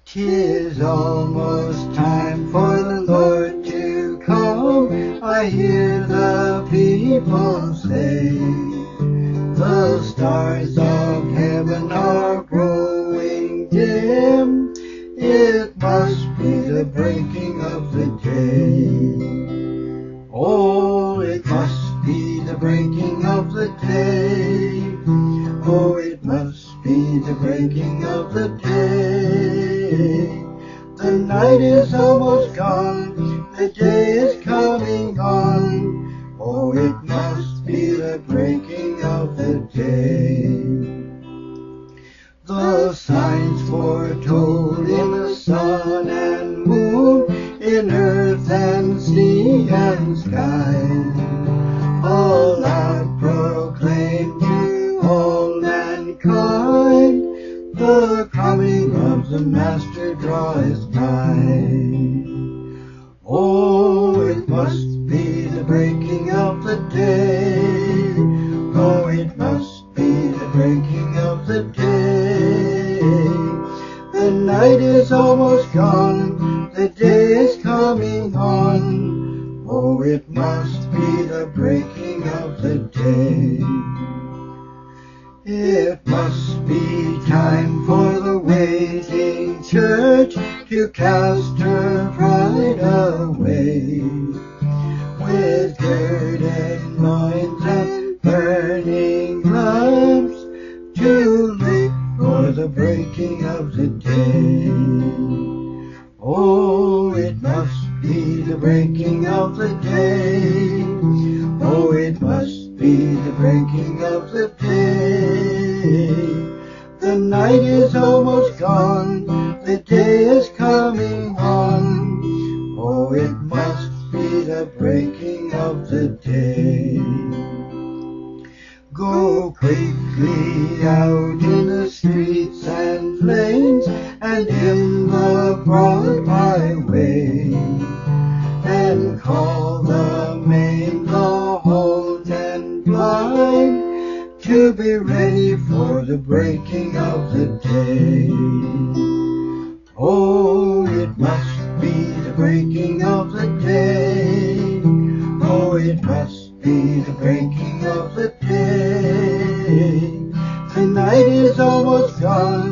'Tis almost time for the Lord to come, I hear the people say. The stars of heaven are growing dim, it must be the breaking of the day. Oh, it must be the breaking of the day. Oh, it must be the breaking of the day. The night is almost gone, the day is coming on. Oh, it must be the breaking of the day. The signs foretold in the sun and moon, in earth and sea and sky, aloud proclaim to all mankind, the coming of the Master draweth nigh. Oh, it must be the breaking of the day. Oh, it must be the breaking of the day. The night is almost gone, the day is coming on. Oh, it must be the breaking of the day. It must be time for the waiting church to cast her pride away, with girded loins and burning lamps, to look for the breaking of the day. Oh, it must be the breaking of the day. Oh, it must be the breaking of the day. The night is almost gone, the day is coming on. Oh, it must be the breaking of the day. Go quickly out in the streets and lanes, and in the broad highway, and call the maimed, the halt and blind, to be ready for the breaking of the day. Oh, it must be the breaking of the day. Oh, it must be the breaking of the day. The night is almost gone,